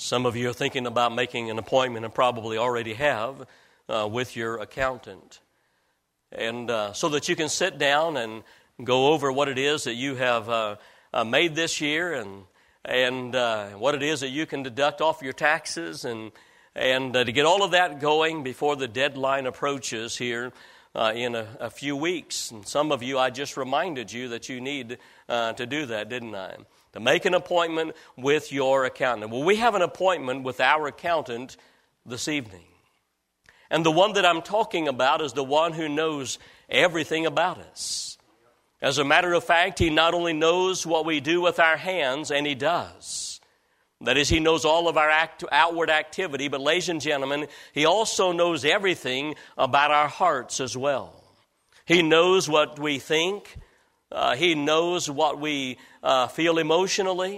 Some of you are thinking about making an appointment and probably already have with your accountant. And so that you can sit down and go over what it is that you have made this year and what it is that you can deduct off your taxes and to get all of that going before the deadline approaches here in a few weeks. And some of you, I just reminded you that you need to do that, didn't I? To make an appointment with your accountant. Well, we have an appointment with our accountant this evening. And the one that I'm talking about is the one who knows everything about us. As a matter of fact, he not only knows what we do with our hands, and he does. That is, he knows all of our outward activity, but ladies and gentlemen, he also knows everything about our hearts as well. He knows what we think. He knows what we feel emotionally.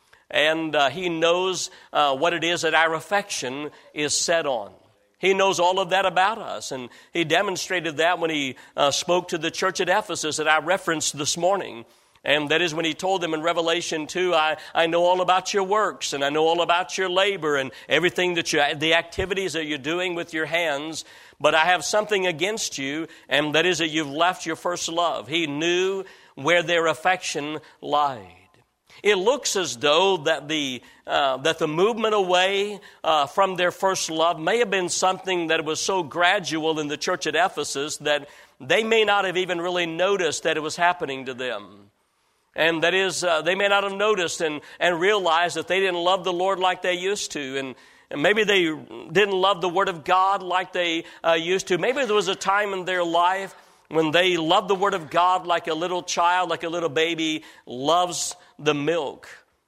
And he knows what it is that our affection is set on. He knows all of that about us. And he demonstrated that when he spoke to the church at Ephesus that I referenced this morning. And that is when he told them in Revelation 2, I know all about your works, and I know all about your labor, and everything that the activities that you're doing with your hands. But I have something against you, and that is that you've left your first love. He knew where their affection lied. It looks as though that the movement away from their first love may have been something that was so gradual in the church at Ephesus that they may not have even really noticed that it was happening to them. And that is, they may not have noticed and realized that they didn't love the Lord like they used to. And maybe they didn't love the Word of God like they used to. Maybe there was a time in their life when they loved the Word of God like a little child, like a little baby loves the milk.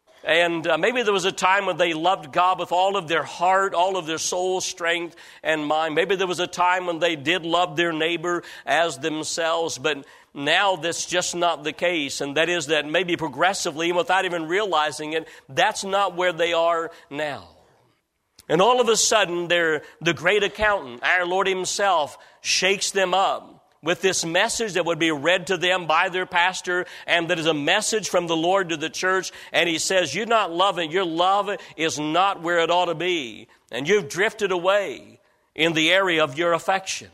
And maybe there was a time when they loved God with all of their heart, all of their soul, strength, and mind. Maybe there was a time when they did love their neighbor as themselves, but now that's just not the case. And that is that maybe progressively, without even realizing it, that's not where they are now. And all of a sudden, the great accountant, our Lord himself, shakes them up with this message that would be read to them by their pastor, and that is a message from the Lord to the church. And he says, you're not loving, your love is not where it ought to be. And you've drifted away in the area of your affection.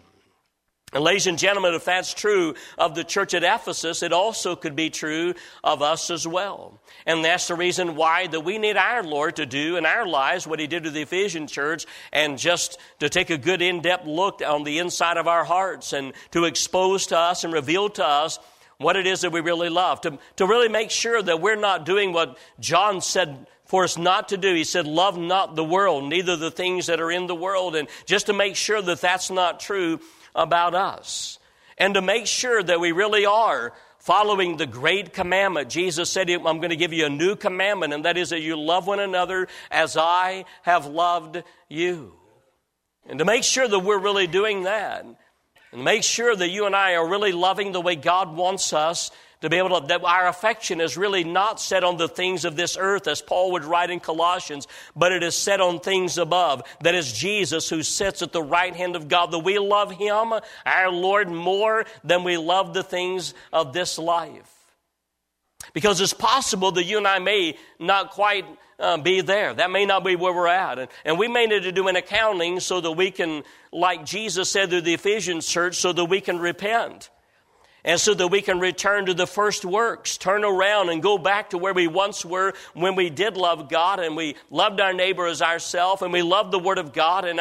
And ladies and gentlemen, if that's true of the church at Ephesus, it also could be true of us as well. And that's the reason why that we need our Lord to do in our lives what he did to the Ephesian church, and just to take a good in-depth look on the inside of our hearts and to expose to us and reveal to us what it is that we really love. To really make sure that we're not doing what John said for us not to do. He said, love not the world, neither the things that are in the world. And just to make sure that that's not true about us, and to make sure that we really are following the great commandment. Jesus said, I'm going to give you a new commandment, and that is that you love one another as I have loved you. And to make sure that we're really doing that, and make sure that you and I are really loving the way God wants us to be able to, that our affection is really not set on the things of this earth, as Paul would write in Colossians, but it is set on things above. That is Jesus who sits at the right hand of God, that we love him, our Lord, more than we love the things of this life. Because it's possible that you and I may not quite be there. That may not be where we're at. And we may need to do an accounting so that we can, like Jesus said to the Ephesians church, so that we can repent. And so that we can return to the first works, turn around and go back to where we once were when we did love God and we loved our neighbor as ourselves, and we loved the Word of God, and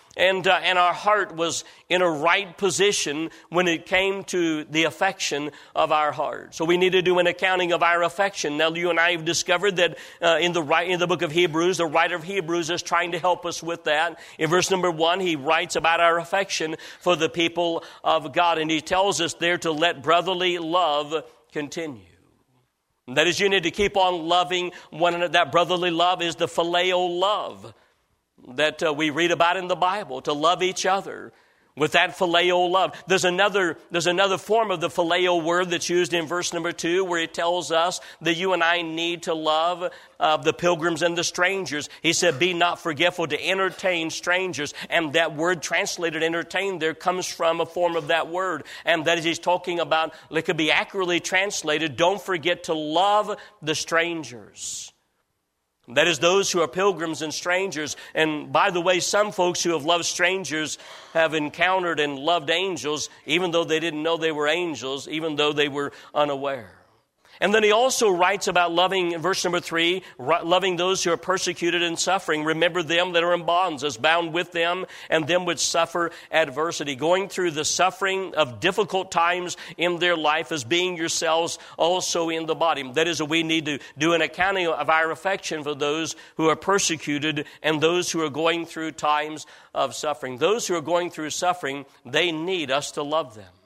our heart was in a right position when it came to the affection of our heart. So we need to do an accounting of our affection. Now, you and I have discovered that in the book of Hebrews, the writer of Hebrews is trying to help us with that. In verse number 1, he writes about our affection for the people of God, and he tells us there to let brotherly love continue. That is, you need to keep on loving one another. That brotherly love is the phileo love that we read about in the Bible, to love each other with that phileo love. There's another form of the phileo word that's used in verse number 2, where it tells us that you and I need to love the pilgrims and the strangers. He said, be not forgetful to entertain strangers. And that word translated entertain there comes from a form of that word. And that is, he's talking about, it could be accurately translated, don't forget to love the strangers. That is, those who are pilgrims and strangers. And by the way, some folks who have loved strangers have encountered and loved angels, even though they didn't know they were angels, even though they were unaware. And then he also writes about loving, in verse number 3, loving those who are persecuted and suffering. Remember them that are in bonds, as bound with them, and them which suffer adversity. Going through the suffering of difficult times in their life as being yourselves also in the body. That is, we need to do an accounting of our affection for those who are persecuted and those who are going through times of suffering. Those who are going through suffering, they need us to love them.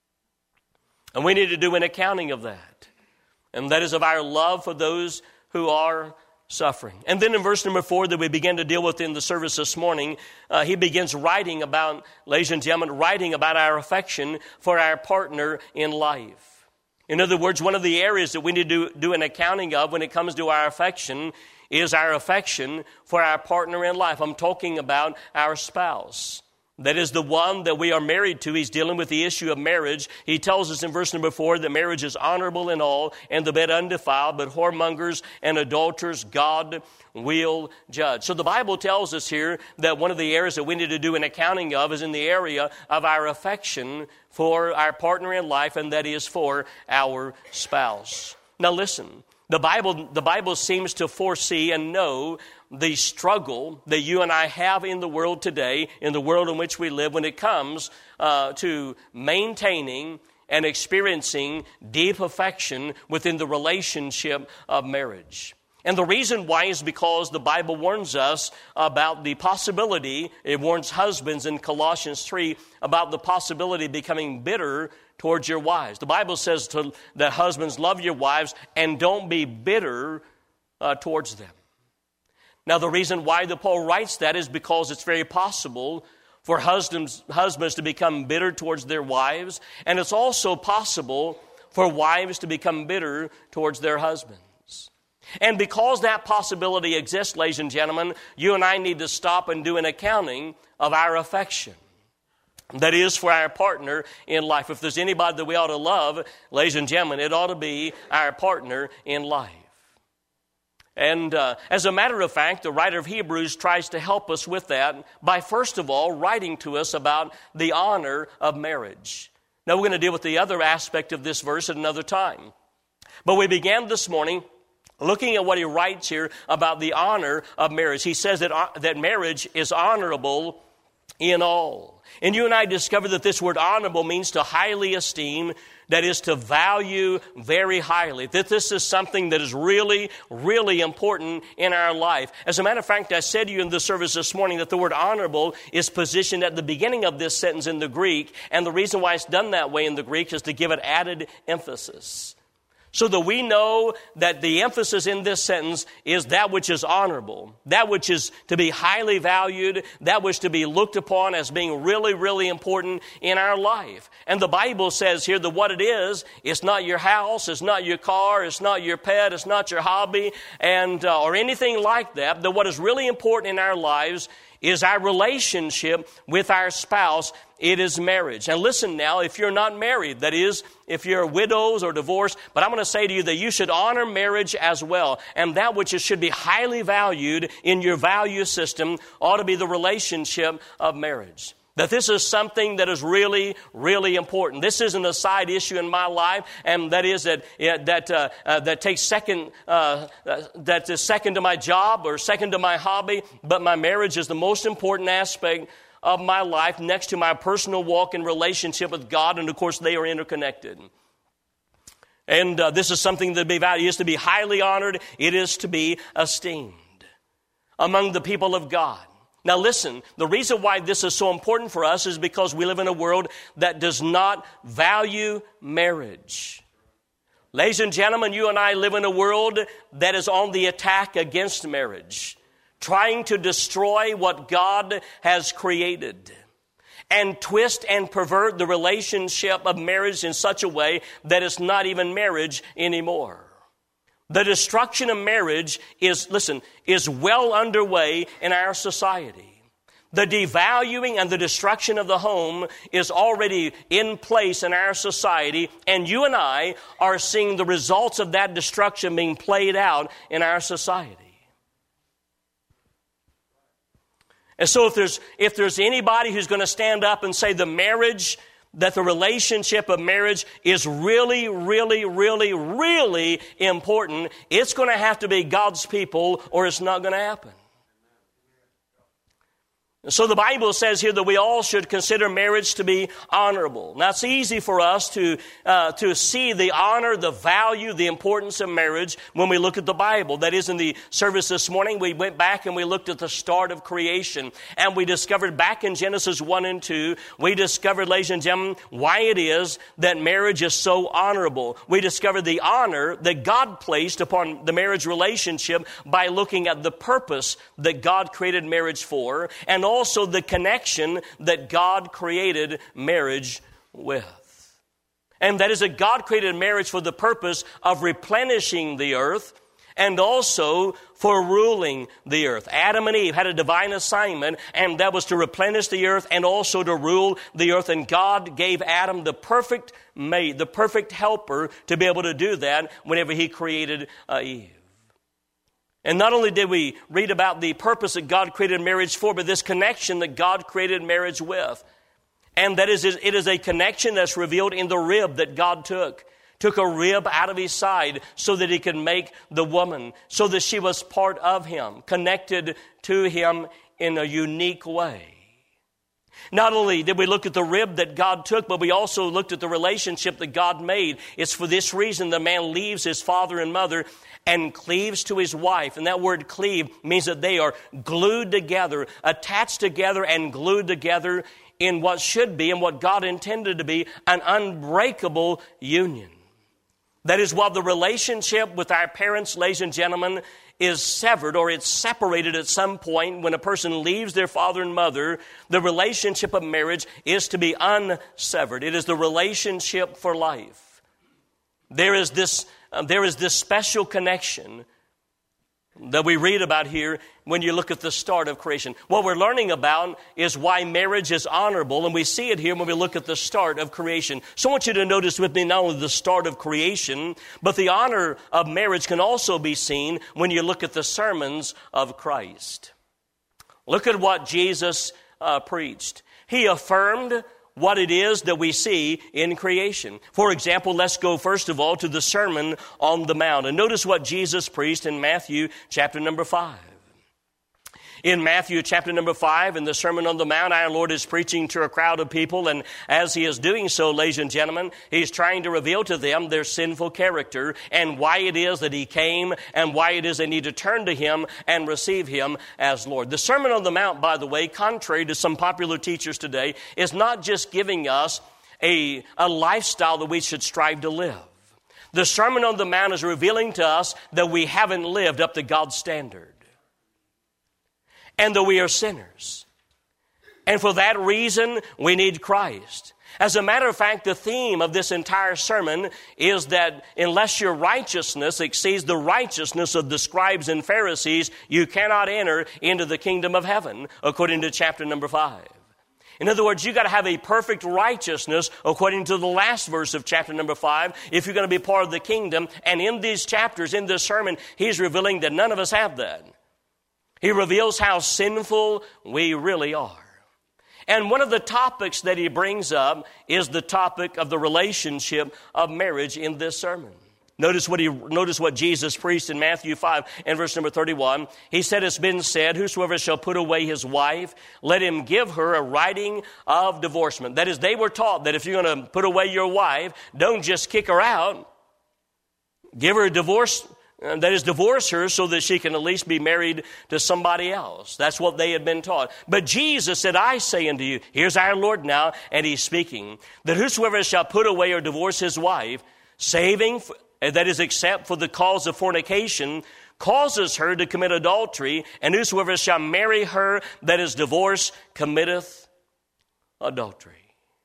And we need to do an accounting of that. And that is of our love for those who are suffering. And then in verse number 4 that we began to deal with in the service this morning, he begins writing about, ladies and gentlemen, writing about our affection for our partner in life. In other words, one of the areas that we need to do an accounting of when it comes to our affection is our affection for our partner in life. I'm talking about our spouse. That is the one that we are married to. He's dealing with the issue of marriage. He tells us in verse number 4 that marriage is honorable in all, and the bed undefiled, but whoremongers and adulterers God will judge. So the Bible tells us here that one of the areas that we need to do an accounting of is in the area of our affection for our partner in life, and that is for our spouse. Now listen, the Bible seems to foresee and know the struggle that you and I have in the world today, in the world in which we live, when it comes to maintaining and experiencing deep affection within the relationship of marriage. And the reason why is because the Bible warns us about the possibility, it warns husbands in Colossians 3 about the possibility of becoming bitter towards your wives. The Bible says that husbands love your wives and don't be bitter towards them. Now, the reason why Paul writes that is because it's very possible for husbands to become bitter towards their wives, and it's also possible for wives to become bitter towards their husbands. And because that possibility exists, ladies and gentlemen, you and I need to stop and do an accounting of our affection. That is for our partner in life. If there's anybody that we ought to love, ladies and gentlemen, it ought to be our partner in life. And as a matter of fact, the writer of Hebrews tries to help us with that by, first of all, writing to us about the honor of marriage. Now, we're going to deal with the other aspect of this verse at another time. But we began this morning looking at what he writes here about the honor of marriage. He says that marriage is honorable in all. And you and I discovered that this word honorable means to highly esteem, that is to value very highly. That this is something that is really, really important in our life. As a matter of fact, I said to you in the service this morning that the word honorable is positioned at the beginning of this sentence in the Greek. And the reason why it's done that way in the Greek is to give it added emphasis. So that we know that the emphasis in this sentence is that which is honorable, that which is to be highly valued, that which to be looked upon as being really, really important in our life. And the Bible says here that what it is, it's not your house, it's not your car, it's not your pet, it's not your hobby, and or anything like that. That what is really important in our lives is our relationship with our spouse. It is marriage. And listen now, if you're not married, that is, if you're widows or divorced, but I'm going to say to you that you should honor marriage as well. And that which should be highly valued in your value system ought to be the relationship of marriage. That this is something that is really, really important. This isn't a side issue in my life, and that is that takes second, that is second to my job or second to my hobby. But my marriage is the most important aspect of my life, next to my personal walk and relationship with God, and of course they are interconnected. And this is something that be valued. It is to be highly honored. It is to be esteemed among the people of God. Now listen, the reason why this is so important for us is because we live in a world that does not value marriage. Ladies and gentlemen, you and I live in a world that is on the attack against marriage, trying to destroy what God has created and twist and pervert the relationship of marriage in such a way that it's not even marriage anymore. The destruction of marriage is well underway in our society. The devaluing and the destruction of the home is already in place in our society, and you and I are seeing the results of that destruction being played out in our society. And so if there's anybody who's going to stand up and say that the relationship of marriage is really, really, really, really important, it's going to have to be God's people, or it's not going to happen. So the Bible says here that we all should consider marriage to be honorable. Now it's easy for us to see the honor, the value, the importance of marriage when we look at the Bible. That is, in the service this morning, we went back and we looked at the start of creation. And we discovered back in Genesis 1 and 2, we discovered, ladies and gentlemen, why it is that marriage is so honorable. We discovered the honor that God placed upon the marriage relationship by looking at the purpose that God created marriage for, and also the connection that God created marriage with. And that is that God created marriage for the purpose of replenishing the earth and also for ruling the earth. Adam and Eve had a divine assignment, and that was to replenish the earth and also to rule the earth. And God gave Adam the perfect mate, the perfect helper to be able to do that whenever he created Eve. And not only did we read about the purpose that God created marriage for, but this connection that God created marriage with. And that is, it is a connection that's revealed in the rib that God took a rib out of his side so that he could make the woman, so that she was part of him, connected to him in a unique way. Not only did we look at the rib that God took, but we also looked at the relationship that God made. It's for this reason the man leaves his father and mother and cleaves to his wife. And that word cleave means that they are glued together, attached together and glued together in what should be and what God intended to be an unbreakable union. That is, while the relationship with our parents, ladies and gentlemen, is severed or it's separated at some point when a person leaves their father and mother, the relationship of marriage is to be unsevered. It is the relationship for life. There is this special connection that we read about here when you look at the start of creation. What we're learning about is why marriage is honorable, and we see it here when we look at the start of creation. So I want you to notice with me not only the start of creation, but the honor of marriage can also be seen when you look at the sermons of Christ. Look at what Jesus preached. He affirmed what it is that we see in creation. For example, let's go first of all to the Sermon on the Mount. And notice what Jesus preached in Matthew chapter number 5. In Matthew chapter number 5, in the Sermon on the Mount, our Lord is preaching to a crowd of people, and as he is doing so, ladies and gentlemen, he's trying to reveal to them their sinful character and why it is that he came and why it is they need to turn to him and receive him as Lord. The Sermon on the Mount, by the way, contrary to some popular teachers today, is not just giving us a lifestyle that we should strive to live. The Sermon on the Mount is revealing to us that we haven't lived up to God's standard, and that we are sinners. And for that reason, we need Christ. As a matter of fact, the theme of this entire sermon is that unless your righteousness exceeds the righteousness of the scribes and Pharisees, you cannot enter into the kingdom of heaven, according to chapter number 5. In other words, you got to have a perfect righteousness according to the last verse of chapter number 5 if you're going to be part of the kingdom. And in these chapters, in this sermon, he's revealing that none of us have that. He reveals how sinful we really are. And one of the topics that he brings up is the topic of the relationship of marriage in this sermon. Notice what Jesus preached in Matthew 5 and verse number 31. He said, "It's been said, whosoever shall put away his wife, let him give her a writing of divorcement." That is, they were taught that if you're going to put away your wife, don't just kick her out. Give her a divorce. That is, divorce her so that she can at least be married to somebody else. That's what they had been taught. But Jesus said, "I say unto you," here's our Lord now, and he's speaking, "that whosoever shall put away or divorce his wife, that is, except for the cause of fornication, causes her to commit adultery, and whosoever shall marry her that is divorced committeth adultery."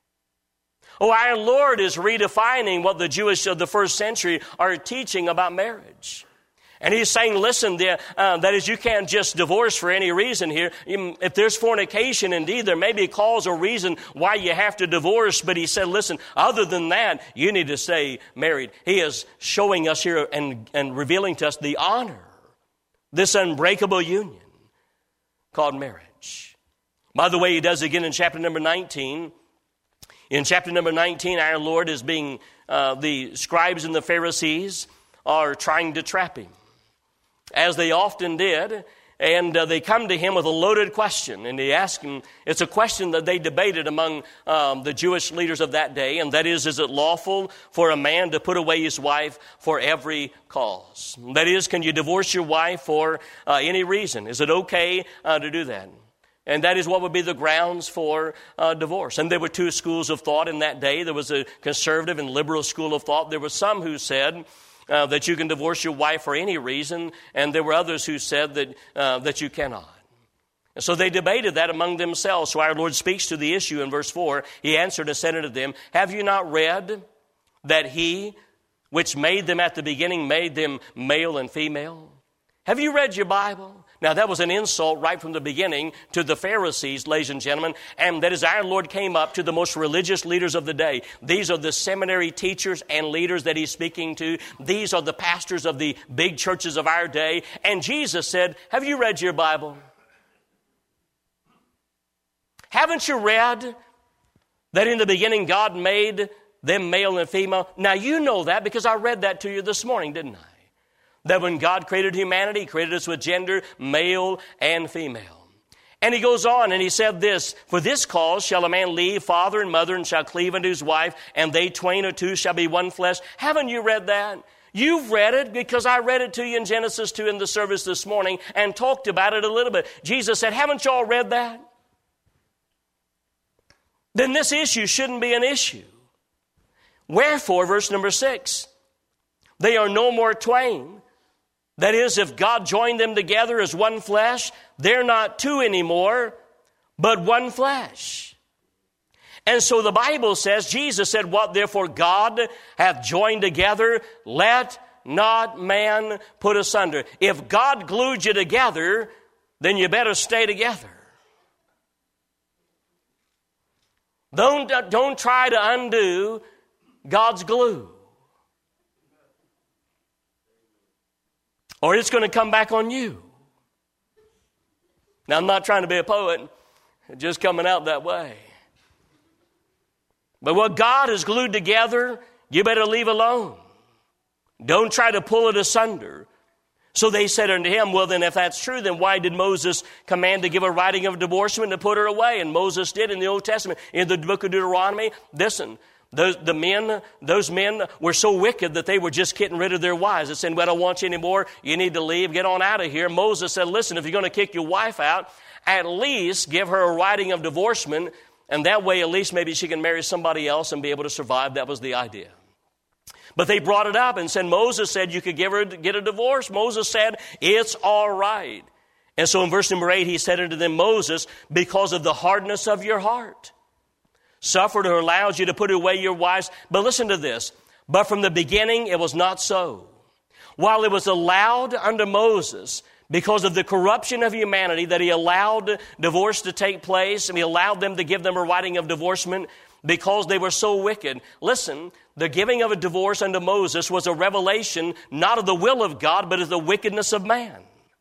Oh, our Lord is redefining what the Jewish of the first century are teaching about marriage. And he's saying, listen, that is, you can't just divorce for any reason here. If there's fornication, indeed, there may be a cause or reason why you have to divorce. But he said, listen, other than that, you need to stay married. He is showing us here and revealing to us the honor, this unbreakable union called marriage. By the way, he does again in chapter number 19. In chapter number 19, our Lord is being, the scribes and the Pharisees are trying to trap him, as they often did. And they come to him with a loaded question, and they ask him, it's a question that they debated among the Jewish leaders of that day, and that is it lawful for a man to put away his wife for every cause? That is, can you divorce your wife for any reason? Is it okay to do that? And that is what would be the grounds for divorce. And there were two schools of thought in that day. There was a conservative and liberal school of thought. There were some who said that you can divorce your wife for any reason, and there were others who said that you cannot. And so they debated that among themselves. So our Lord speaks to the issue in verse 4. He answered and said unto them, have you not read that he which made them at the beginning made them male and female? Have you read your Bible? Now, that was an insult right from the beginning to the Pharisees, ladies and gentlemen, and that is our Lord came up to the most religious leaders of the day. These are the seminary teachers and leaders that he's speaking to. These are the pastors of the big churches of our day. And Jesus said, have you read your Bible? Haven't you read that in the beginning God made them male and female? Now, you know that because I read that to you this morning, didn't I? That when God created humanity, He created us with gender, male and female. And He goes on and He said this, for this cause shall a man leave father and mother and shall cleave unto his wife, and they twain or two shall be one flesh. Haven't you read that? You've read it because I read it to you in Genesis 2 in the service this morning and talked about it a little bit. Jesus said, haven't you all read that? Then this issue shouldn't be an issue. Wherefore, verse number 6, they are no more twain. That is, if God joined them together as one flesh, they're not two anymore, but one flesh. And so the Bible says, Jesus said, what therefore God hath joined together, let not man put asunder. If God glued you together, then you better stay together. Don't try to undo God's glue, or it's going to come back on you. Now, I'm not trying to be a poet, just coming out that way. But what God has glued together, you better leave alone. Don't try to pull it asunder. So they said unto him, well, then if that's true, then why did Moses command to give a writing of divorcement to put her away? And Moses did in the Old Testament. In the book of Deuteronomy, listen, those men were so wicked that they were just getting rid of their wives. They said, well, I don't want you anymore. You need to leave. Get on out of here. Moses said, listen, if you're going to kick your wife out, at least give her a writing of divorcement, and that way at least maybe she can marry somebody else and be able to survive. That was the idea. But they brought it up and said, Moses said you could get a divorce. Moses said, it's all right. And so in verse number 8, he said unto them, Moses, because of the hardness of your heart, suffered or allowed you to put away your wives. But listen to this. But from the beginning it was not so. While it was allowed unto Moses, because of the corruption of humanity, that he allowed divorce to take place, and he allowed them to give them a writing of divorcement because they were so wicked. Listen, the giving of a divorce unto Moses was a revelation not of the will of God, but of the wickedness of man.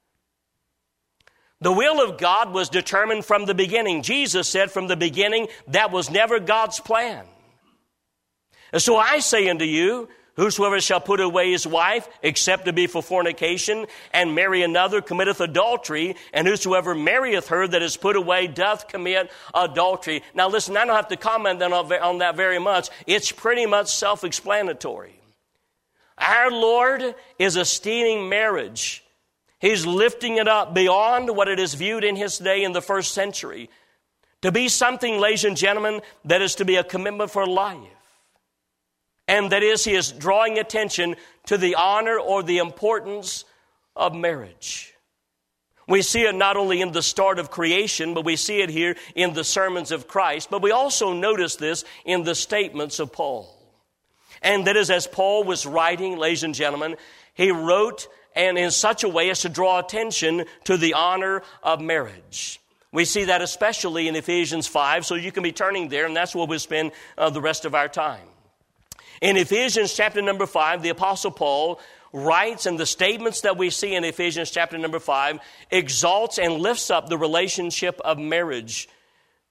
The will of God was determined from the beginning. Jesus said from the beginning that was never God's plan. And so I say unto you, whosoever shall put away his wife, except to be for fornication, and marry another, committeth adultery, and whosoever marrieth her that is put away doth commit adultery. Now listen, I don't have to comment on that very much. It's pretty much self-explanatory. Our Lord is esteeming marriage. He's lifting it up beyond what it is viewed in His day in the first century, to be something, ladies and gentlemen, that is to be a commitment for life. And that is, He is drawing attention to the honor or the importance of marriage. We see it not only in the start of creation, but we see it here in the sermons of Christ. But we also notice this in the statements of Paul. And that is, as Paul was writing, ladies and gentlemen, he wrote and in such a way as to draw attention to the honor of marriage. We see that especially in Ephesians 5, so you can be turning there, and that's where we'll spend the rest of our time. In Ephesians chapter number 5, the Apostle Paul writes, and the statements that we see in Ephesians chapter number 5 exalts and lifts up the relationship of marriage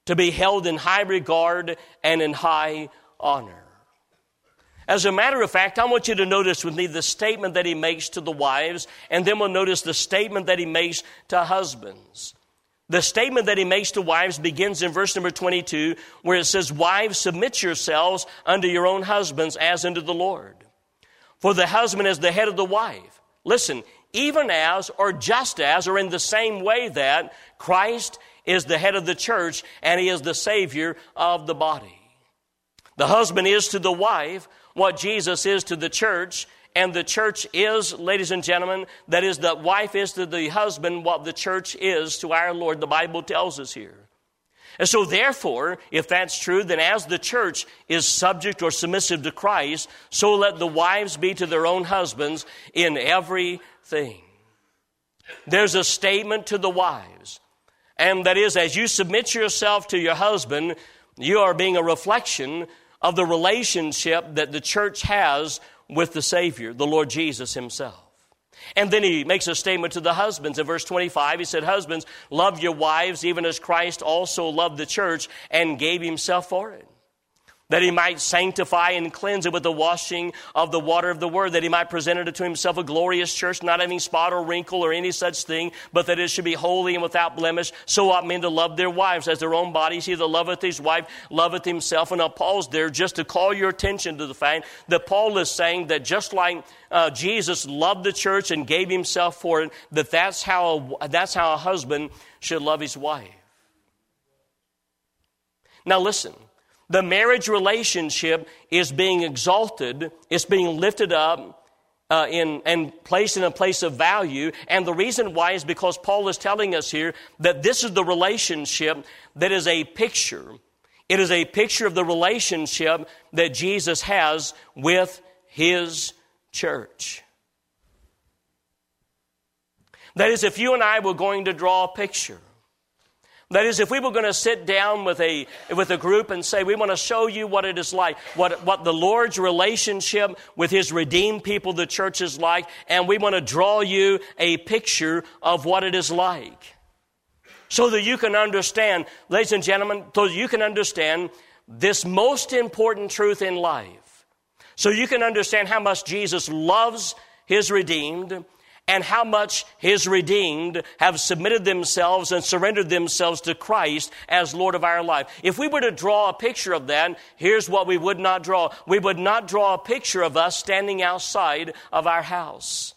to be held in high regard and in high honor. As a matter of fact, I want you to notice with me the statement that he makes to the wives, and then we'll notice the statement that he makes to husbands. The statement that he makes to wives begins in verse number 22, where it says, "Wives, submit yourselves unto your own husbands as unto the Lord. For the husband is the head of the wife." Listen, even as, or just as, or in the same way that Christ is the head of the church and he is the Savior of the body. The husband is to the wife what Jesus is to the church, and the church is, ladies and gentlemen, that is, the wife is to the husband what the church is to our Lord, the Bible tells us here. And so therefore, if that's true, then as the church is subject or submissive to Christ, so let the wives be to their own husbands in everything. There's a statement to the wives, and that is, as you submit yourself to your husband, you are being a reflection of the relationship that the church has with the Savior, the Lord Jesus himself. And then he makes a statement to the husbands. In verse 25, he said, "Husbands, love your wives even as Christ also loved the church and gave himself for it, that he might sanctify and cleanse it with the washing of the water of the word, that he might present it to himself a glorious church, not having spot or wrinkle or any such thing, but that it should be holy and without blemish. So ought men to love their wives as their own bodies. He that loveth his wife loveth himself." And I'll pause there just to call your attention to the fact that Paul is saying that just like Jesus loved the church and gave himself for it, that's how a husband should love his wife. Now listen. The marriage relationship is being exalted, it's being lifted up and placed in a place of value. And the reason why is because Paul is telling us here that this is the relationship that is a picture. It is a picture of the relationship that Jesus has with his church. That is, if you and I were going to draw a picture, that is, if we were going to sit down with a group and say, we want to show you what it is like, what the Lord's relationship with his redeemed people, the church, is like, and we want to draw you a picture of what it is like, so that you can understand, ladies and gentlemen, so you can understand this most important truth in life, so you can understand how much Jesus loves his redeemed, and how much his redeemed have submitted themselves and surrendered themselves to Christ as Lord of our life. If we were to draw a picture of that, here's what we would not draw. We would not draw a picture of us standing outside of our house.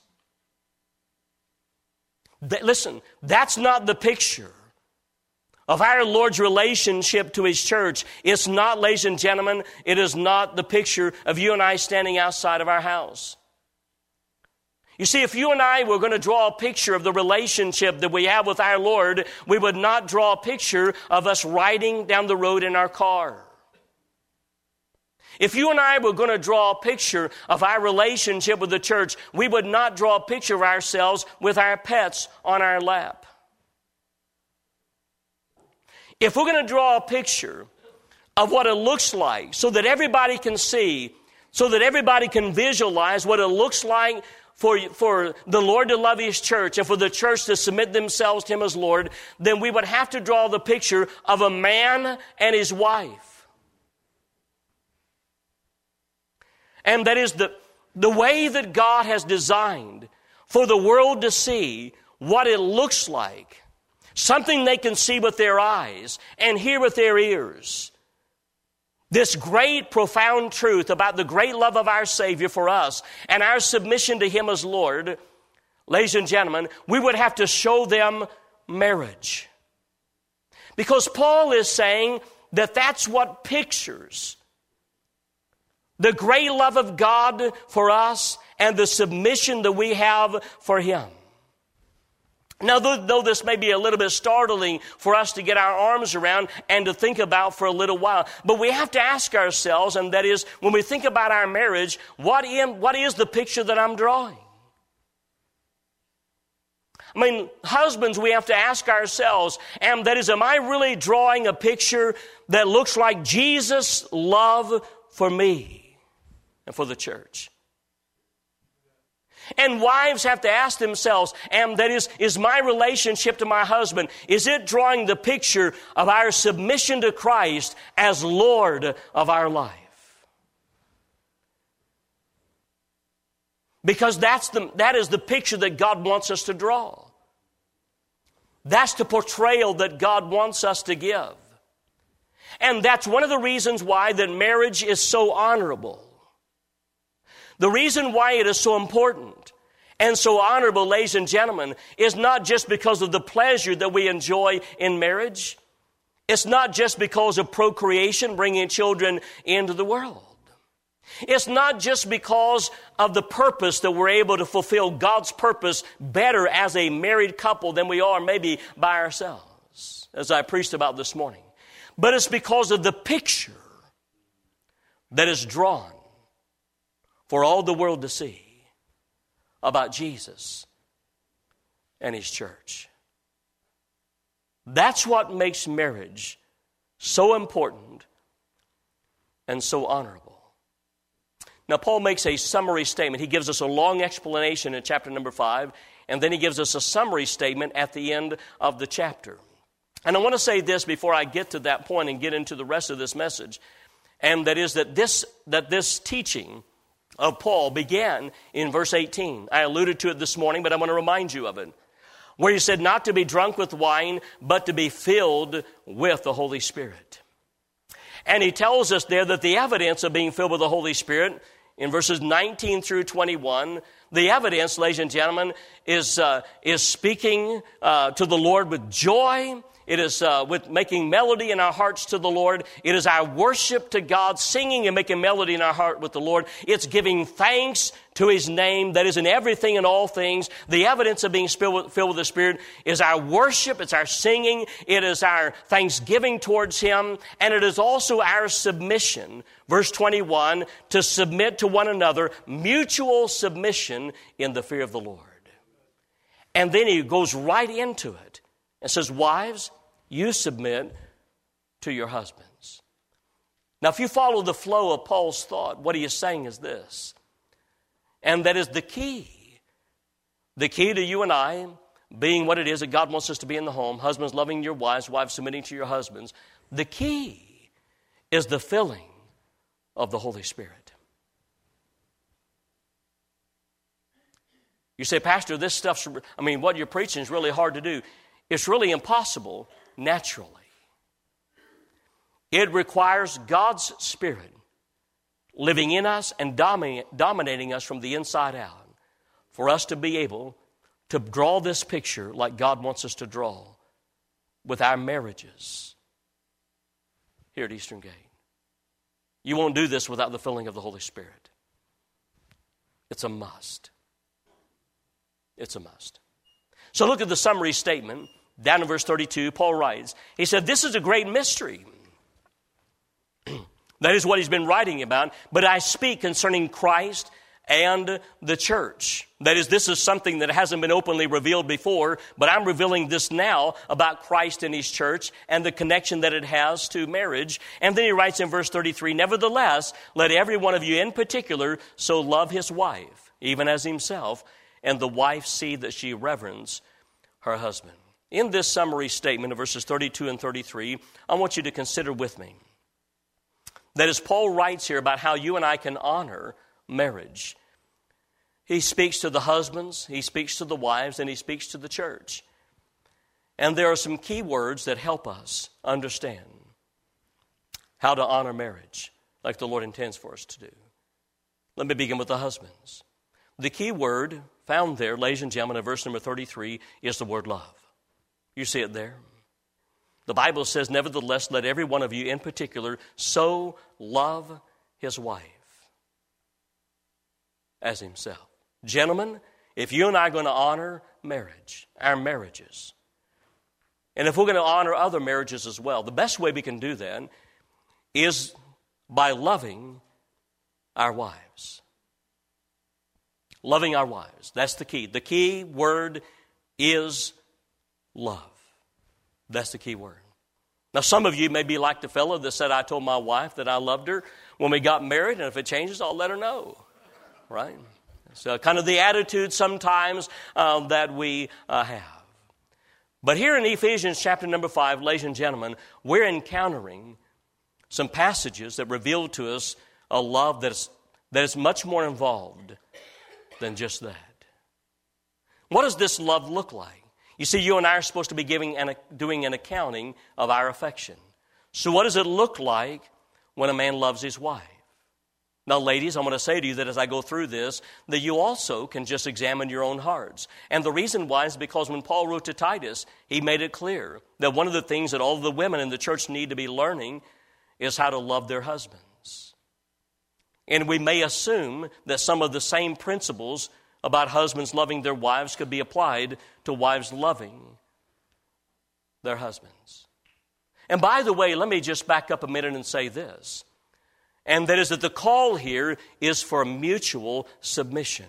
Listen, that's not the picture of our Lord's relationship to his church. It's not, ladies and gentlemen, it is not the picture of you and I standing outside of our house. You see, if you and I were going to draw a picture of the relationship that we have with our Lord, we would not draw a picture of us riding down the road in our car. If you and I were going to draw a picture of our relationship with the church, we would not draw a picture of ourselves with our pets on our lap. If we're going to draw a picture of what it looks like so that everybody can see, so that everybody can visualize what it looks like for the Lord to love his church and for the church to submit themselves to him as Lord, then we would have to draw the picture of a man and his wife. And that is the way that God has designed for the world to see what it looks like. Something they can see with their eyes and hear with their ears. This great, profound truth about the great love of our Savior for us and our submission to him as Lord, ladies and gentlemen, we would have to show them marriage. Because Paul is saying that that's what pictures the great love of God for us and the submission that we have for him. Now, though this may be a little bit startling for us to get our arms around and to think about for a little while, but we have to ask ourselves, and that is, when we think about our marriage, what is the picture that I'm drawing? I mean, husbands, we have to ask ourselves, and that is, am I really drawing a picture that looks like Jesus' love for me and for the church? And wives have to ask themselves, and that is my relationship to my husband, is it drawing the picture of our submission to Christ as Lord of our life? Because that is the picture that God wants us to draw. That's the portrayal that God wants us to give. And that's one of the reasons why that marriage is so honorable. The reason why it is so important and so honorable, ladies and gentlemen, is not just because of the pleasure that we enjoy in marriage. It's not just because of procreation, bringing children into the world. It's not just because of the purpose that we're able to fulfill God's purpose better as a married couple than we are maybe by ourselves, as I preached about this morning. But it's because of the picture that is drawn for all the world to see about Jesus and His church. That's what makes marriage so important and so honorable. Now, Paul makes a summary statement. He gives us a long explanation in chapter number 5, and then he gives us a summary statement at the end of the chapter. And I want to say this before I get to that point and get into the rest of this message, and that is that this teaching of Paul began in verse 18. I alluded to it this morning, but I want to remind you of it, where he said not to be drunk with wine, but to be filled with the Holy Spirit. And he tells us there that the evidence of being filled with the Holy Spirit, in verses 19 through 21, the evidence, ladies and gentlemen, is speaking to the Lord with joy. It is with making melody in our hearts to the Lord. It is our worship to God, singing and making melody in our heart with the Lord. It's giving thanks to His name that is in everything and all things. The evidence of being filled with the Spirit is our worship, it's our singing, it is our thanksgiving towards Him, and it is also our submission. Verse 21, to submit to one another, mutual submission in the fear of the Lord. And then he goes right into it and says, wives, you submit to your husbands. Now, if you follow the flow of Paul's thought, what he is saying is this, and that is the key. The key to you and I being what it is that God wants us to be in the home, husbands loving your wives, wives submitting to your husbands. The key is the filling of the Holy Spirit. You say, Pastor, this stuff's, what you're preaching is really hard to do. It's really impossible naturally. It requires God's Spirit living in us and dominating us from the inside out for us to be able to draw this picture like God wants us to draw with our marriages here at Eastern Gate. You won't do this without the filling of the Holy Spirit. It's a must. It's a must. So look at the summary statement. Down in verse 32, Paul writes, he said, this is a great mystery. That is what he's been writing about. But I speak concerning Christ and the church. That is, this is something that hasn't been openly revealed before, but I'm revealing this now about Christ and His church and the connection that it has to marriage. And then he writes in verse 33, nevertheless, let every one of you in particular so love his wife, even as himself, and the wife see that she reverence her husband. In this summary statement of verses 32 and 33, I want you to consider with me that as Paul writes here about how you and I can honor marriage, he speaks to the husbands, he speaks to the wives, and he speaks to the church. And there are some key words that help us understand how to honor marriage like the Lord intends for us to do. Let me begin with the husbands. The key word found there, ladies and gentlemen, in verse number 33 is the word love. You see it there? The Bible says, nevertheless, let every one of you in particular so love his wife as himself. Gentlemen, if you and I are going to honor marriage, our marriages, and if we're going to honor other marriages as well, the best way we can do that is by loving our wives. Loving our wives. That's the key. The key word is love. That's the key word. Now, some of you may be like the fellow that said, I told my wife that I loved her when we got married, and if it changes, I'll let her know. Right? It's kind of the attitude sometimes that we have. But here in Ephesians chapter number 5, ladies and gentlemen, we're encountering some passages that reveal to us a love that is much more involved than just that. What does this love look like? You see, you and I are supposed to be doing an accounting of our affection. So what does it look like when a man loves his wife? Now, ladies, I want to say to you that as I go through this, that you also can just examine your own hearts. And the reason why is because when Paul wrote to Titus, he made it clear that one of the things that all of the women in the church need to be learning is how to love their husbands. And we may assume that some of the same principles about husbands loving their wives could be applied to wives loving their husbands. And by the way, let me just back up a minute and say this. And that is that the call here is for mutual submission.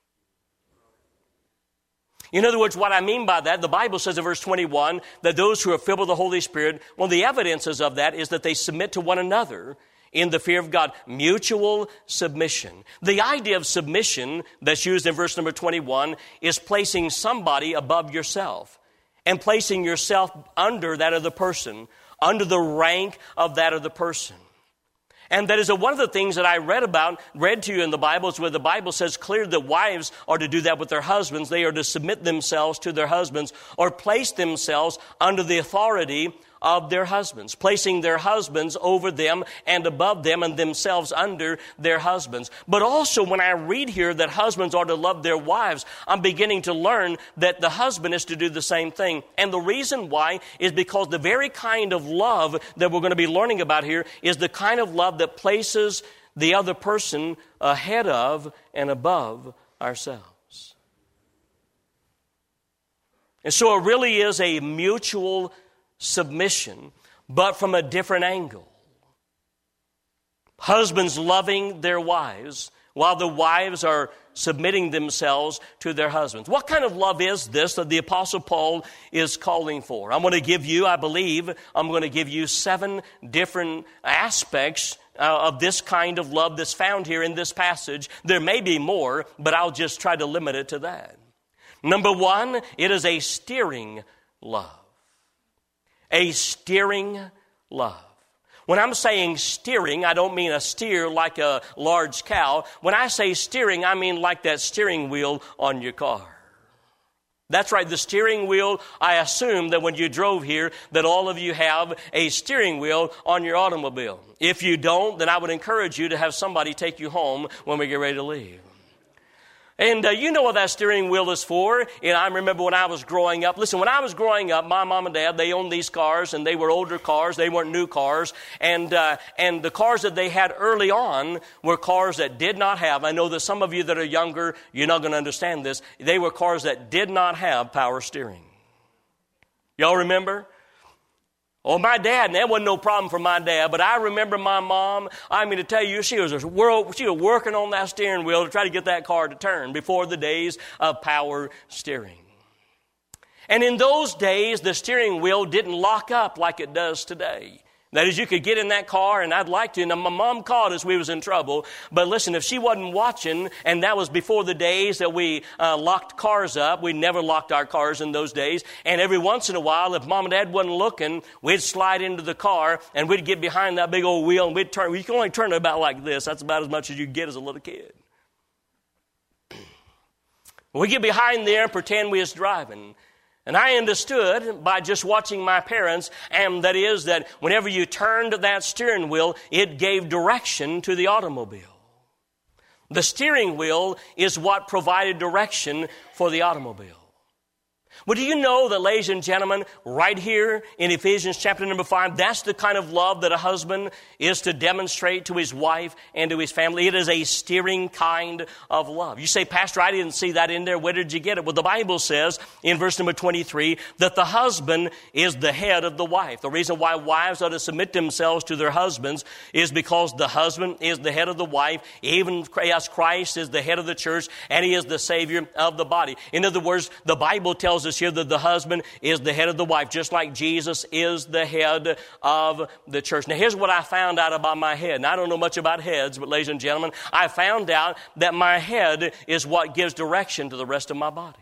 In other words, what I mean by that, the Bible says in verse 21 that those who are filled with the Holy Spirit, one of the evidences of that is that they submit to one another in the fear of God. Mutual submission. The idea of submission that's used in verse number 21 is placing somebody above yourself and placing yourself under that of the person, under the rank of that of the person. And that is one of the things that I read to you in the Bible, is where the Bible says clearly that wives are to do that with their husbands. They are to submit themselves to their husbands or place themselves under the authority of their husbands, placing their husbands over them and above them and themselves under their husbands. But also when I read here that husbands are to love their wives, I'm beginning to learn that the husband is to do the same thing. And the reason why is because the very kind of love that we're going to be learning about here is the kind of love that places the other person ahead of and above ourselves. And so it really is a mutual submission, but from a different angle. Husbands loving their wives while the wives are submitting themselves to their husbands. What kind of love is this that the Apostle Paul is calling for? I'm going to give you 7 different aspects of this kind of love that's found here in this passage. There may be more, but I'll just try to limit it to that. Number 1, it is a steering love. A steering love. When I'm saying steering, I don't mean a steer like a large cow. When I say steering, I mean like that steering wheel on your car. That's right, the steering wheel. I assume that when you drove here, that all of you have a steering wheel on your automobile. If you don't, then I would encourage you to have somebody take you home when we get ready to leave. And you know what that steering wheel is for. And I remember when I was growing up. Listen, when I was growing up, my mom and dad, they owned these cars, and they were older cars. They weren't new cars. And the cars that they had early on were cars that did not have, I know that some of you that are younger, you're not going to understand this. They were cars that did not have power steering. Y'all remember? Oh, my dad, and that wasn't no problem for my dad, but I remember my mom, I mean to tell you, she was working on that steering wheel to try to get that car to turn before the days of power steering. And in those days, the steering wheel didn't lock up like it does today. That is, you could get in that car, and I'd like to, and my mom caught us, we was in trouble. But listen, if she wasn't watching, and that was before the days that we locked cars up, we never locked our cars in those days, and every once in a while, if mom and dad wasn't looking, we'd slide into the car, and we'd get behind that big old wheel, and we'd turn. You can only turn it about like this. That's about as much as you get as a little kid. We get behind there and pretend we was driving. And I understood by just watching my parents, and that is that whenever you turned that steering wheel, it gave direction to the automobile. The steering wheel is what provided direction for the automobile. Well, do you know that, ladies and gentlemen, right here in Ephesians chapter number 5, that's the kind of love that a husband is to demonstrate to his wife and to his family. It is a steering kind of love. You say, Pastor, I didn't see that in there. Where did you get it? Well, the Bible says in verse number 23 that the husband is the head of the wife. The reason why wives are to submit themselves to their husbands is because the husband is the head of the wife, even as Christ is the head of the church, and he is the Savior of the body. In other words, the Bible tells tells us here that the husband is the head of the wife, just like Jesus is the head of the church. Now, here's what I found out about my head. And I don't know much about heads, but ladies and gentlemen, I found out that my head is what gives direction to the rest of my body.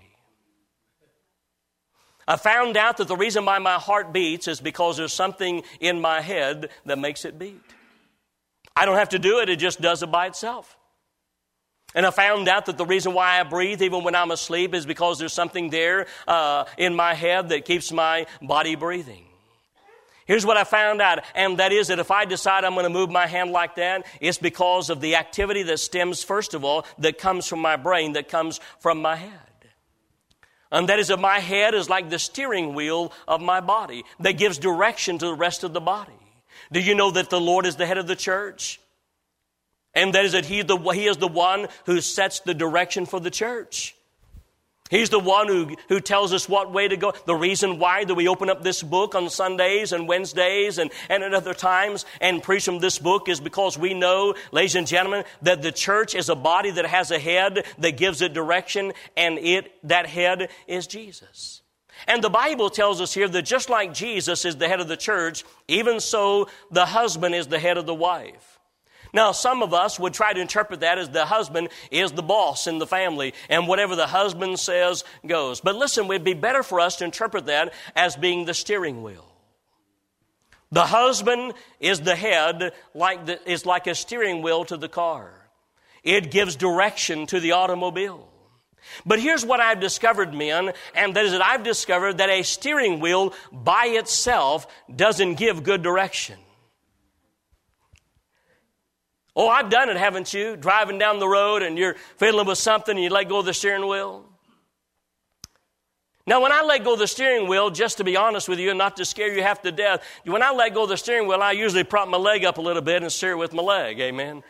I found out that the reason why my heart beats is because there's something in my head that makes it beat. I don't have to do it, it just does it by itself. And I found out that the reason why I breathe even when I'm asleep is because there's something there in my head that keeps my body breathing. Here's what I found out, and that is that if I decide I'm going to move my hand like that, it's because of the activity that stems, first of all, that comes from my brain, that comes from my head. And that is that my head is like the steering wheel of my body that gives direction to the rest of the body. Do you know that the Lord is the head of the church? And that is that He is the one who sets the direction for the church. He's the one who tells us what way to go. The reason why that we open up this book on Sundays and Wednesdays and at other times and preach from this book is because we know, ladies and gentlemen, that the church is a body that has a head that gives it direction, and that head is Jesus. And the Bible tells us here that just like Jesus is the head of the church, even so the husband is the head of the wife. Now, some of us would try to interpret that as the husband is the boss in the family, and whatever the husband says goes. But listen, it would be better for us to interpret that as being the steering wheel. The husband is the head, is like a steering wheel to the car. It gives direction to the automobile. But here's what I've discovered, men, and that is that I've discovered that a steering wheel by itself doesn't give good direction. Oh, I've done it, haven't you? Driving down the road and you're fiddling with something and you let go of the steering wheel. Now, when I let go of the steering wheel, just to be honest with you and not to scare you half to death, when I let go of the steering wheel, I usually prop my leg up a little bit and steer with my leg. Amen?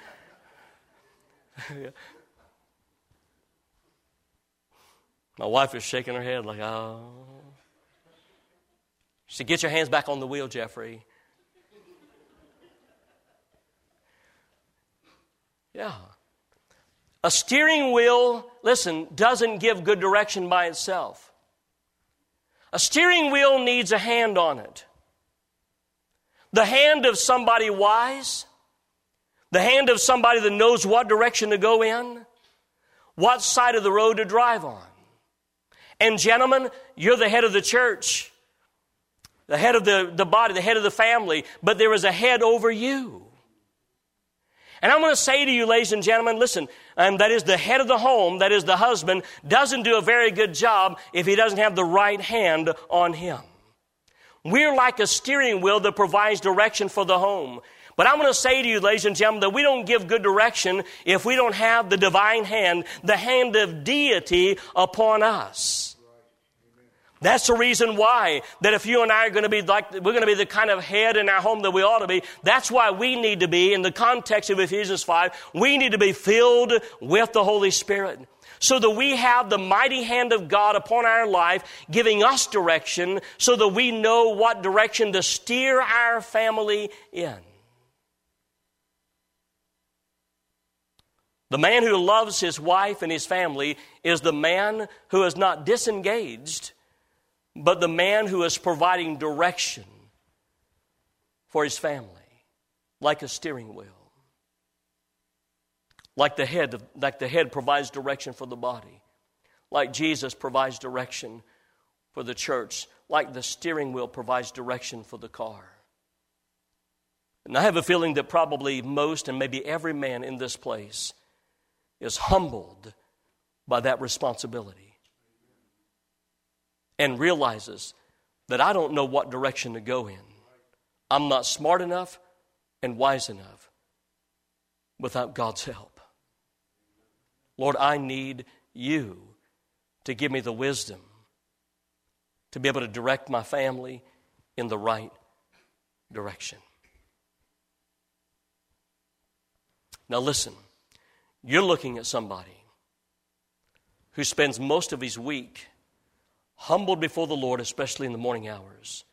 My wife is shaking her head like, oh. She said, get your hands back on the wheel, Jeffrey. Yeah. A steering wheel, listen, doesn't give good direction by itself. A steering wheel needs a hand on it. The hand of somebody wise, the hand of somebody that knows what direction to go in, what side of the road to drive on. And gentlemen, you're the head of the church, the head of the body, the head of the family, but there is a head over you. And I'm going to say to you, ladies and gentlemen, listen, that is the head of the home, that is the husband, doesn't do a very good job if he doesn't have the right hand on him. We're like a steering wheel that provides direction for the home. But I'm going to say to you, ladies and gentlemen, that we don't give good direction if we don't have the divine hand, the hand of deity upon us. That's the reason why that if you and I are going to be we're going to be the kind of head in our home that we ought to be. That's why we need to be, in the context of Ephesians 5, we need to be filled with the Holy Spirit so that we have the mighty hand of God upon our life, giving us direction so that we know what direction to steer our family in. The man who loves his wife and his family is the man who is not disengaged, but the man who is providing direction for his family, like a steering wheel. Like the head provides direction for the body. Like Jesus provides direction for the church. Like the steering wheel provides direction for the car. And I have a feeling that probably most and maybe every man in this place is humbled by that responsibility. And realizes that I don't know what direction to go in. I'm not smart enough and wise enough without God's help. Lord, I need you to give me the wisdom to be able to direct my family in the right direction. Now listen, you're looking at somebody who spends most of his week humbled before the Lord, especially in the morning hours,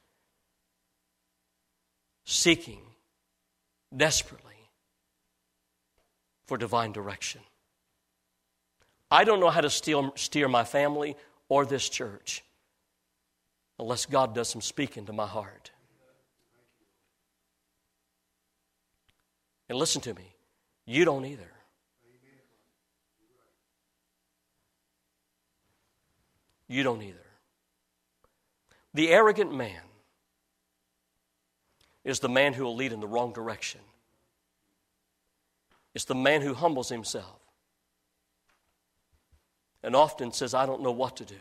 seeking desperately for divine direction. I don't know how to steer my family or this church, unless God does some speaking to my heart. And listen to me, you don't either. You don't either. The arrogant man is the man who will lead in the wrong direction. It's the man who humbles himself and often says, I don't know what to do,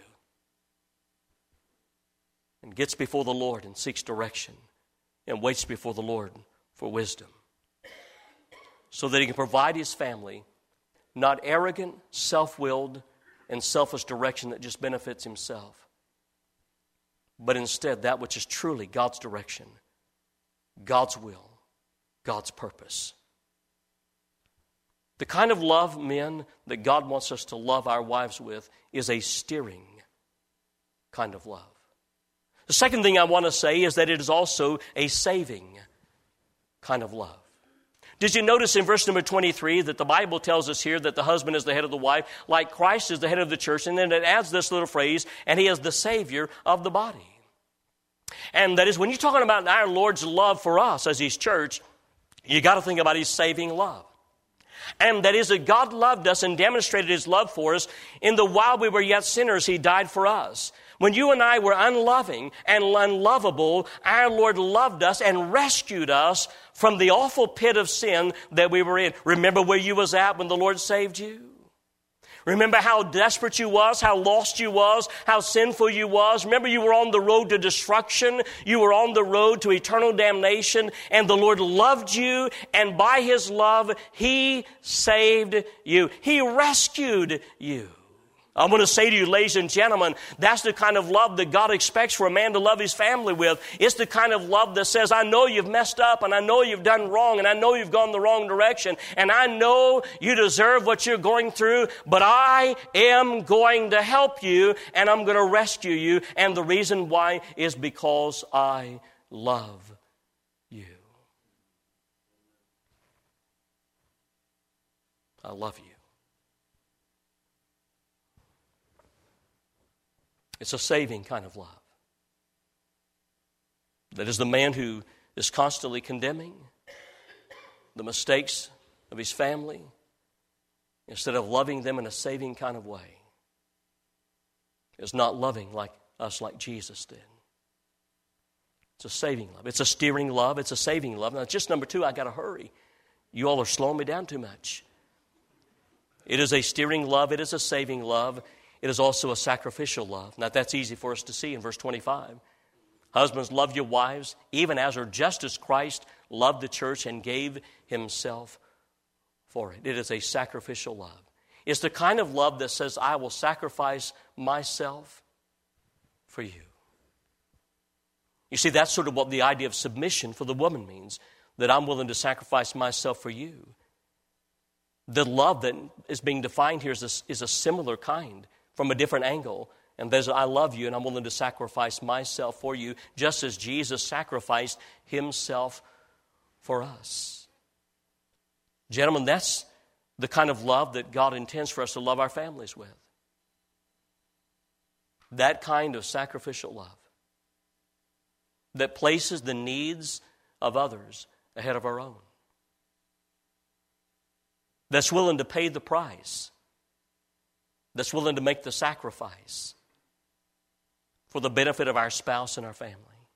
and gets before the Lord and seeks direction and waits before the Lord for wisdom so that he can provide his family not arrogant, self-willed, and selfish direction that just benefits himself, but instead that which is truly God's direction, God's will, God's purpose. The kind of love, men, that God wants us to love our wives with is a steering kind of love. The second thing I want to say is that it is also a saving kind of love. Did you notice in verse number 23 that the Bible tells us here that the husband is the head of the wife, like Christ is the head of the church, and then it adds this little phrase, and he is the Savior of the body. And that is, when you're talking about our Lord's love for us as his church, you got to think about his saving love. And that is that God loved us and demonstrated his love for us in the while we were yet sinners, he died for us. When you and I were unloving and unlovable, our Lord loved us and rescued us from the awful pit of sin that we were in. Remember where you was at when the Lord saved you? Remember how desperate you was, how lost you was, how sinful you was. Remember you were on the road to destruction. You were on the road to eternal damnation, and the Lord loved you, and by his love, he saved you. He rescued you. I want to say to you, ladies and gentlemen, that's the kind of love that God expects for a man to love his family with. It's the kind of love that says, I know you've messed up, and I know you've done wrong, and I know you've gone the wrong direction, and I know you deserve what you're going through, but I am going to help you, and I'm going to rescue you, and the reason why is because I love you. I love you. It's a saving kind of love. That is the man who is constantly condemning the mistakes of his family instead of loving them in a saving kind of way. Is not loving like us like Jesus did. It's a saving love. It's a steering love. It's a saving love. Now, just number two, I got to hurry. You all are slowing me down too much. It is a steering love. It is a saving love. It is also a sacrificial love. Now, that's easy for us to see in verse 25. Husbands, love your wives, even as are just as Christ loved the church and gave himself for it. It is a sacrificial love. It's the kind of love that says, I will sacrifice myself for you. You see, that's sort of what the idea of submission for the woman means, that I'm willing to sacrifice myself for you. The love that is being defined here is a similar kind, from a different angle. And there's, I love you and I'm willing to sacrifice myself for you, just as Jesus sacrificed himself for us. Gentlemen, that's the kind of love that God intends for us to love our families with. That kind of sacrificial love that places the needs of others ahead of our own. That's willing to pay the price. That's willing to make the sacrifice for the benefit of our spouse and our family.